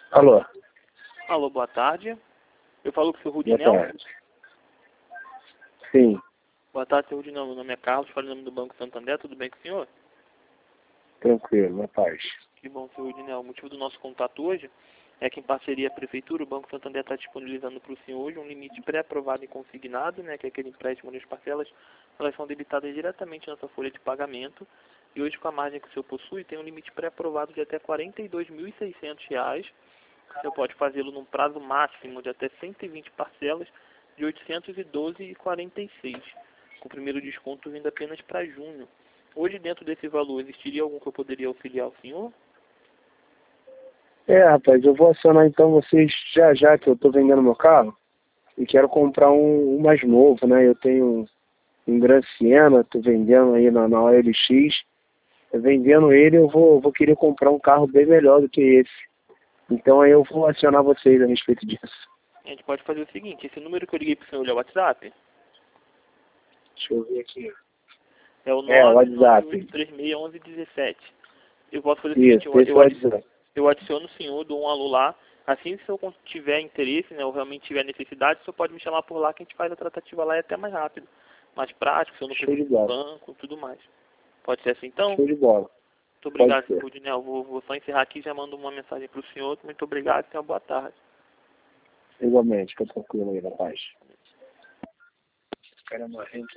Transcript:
Alô? Alô, boa tarde. Eu falo com o seu Boa Rudinel. tarde. Sim, Boa tarde, seu Rudinel. Meu nome é Carlos, falo em nome do Banco Santander. Tudo bem com o senhor? tranquilo, na paz. Que bom, seu Rudinel. O motivo do nosso contato hoje é que, em parceria com a Prefeitura, o Banco Santander está disponibilizando para o senhor hoje um limite pré-aprovado e consignado, né, que é aquele empréstimo nas parcelas, elas são debitadas diretamente na sua folha de pagamento. E hoje, com a margem que o senhor possui, tem um limite pré-aprovado de até R$ 42.600. O senhor pode fazê-lo num prazo máximo de até 120 parcelas de R$ 812,46, com o primeiro desconto vindo apenas para junho. Hoje, dentro desse valor, existiria algum que eu poderia auxiliar o senhor? Rapaz, eu vou acionar então vocês já que eu estou vendendo meu carro e quero comprar um mais novo, né? Eu tenho um Gran Siena, estou vendendo aí na OLX. Vendendo ele, eu vou querer comprar um carro bem melhor do que esse. Então aí eu vou acionar vocês a respeito disso. A gente pode fazer o seguinte: esse número que eu liguei para o senhor é o WhatsApp? Deixa eu ver aqui. É o O WhatsApp. 998361117. Eu posso fazer o Isso, seguinte: esse é o WhatsApp. eu adiciono o senhor, dou um alô lá. Assim, se eu tiver interesse, né, ou realmente tiver necessidade, o senhor pode me chamar por lá que a gente faz a tratativa lá, é até mais rápido, mais prático, se eu não Show de preciso do bola. banco, tudo mais. Pode ser assim então? Show de bola. Muito Pode obrigado, ser. senhor Rudinel. Vou só encerrar aqui e já mando uma mensagem para o senhor. Muito obrigado e tenha uma boa tarde. Igualmente, fica tranquilo aí, na paz. Caramba, gente.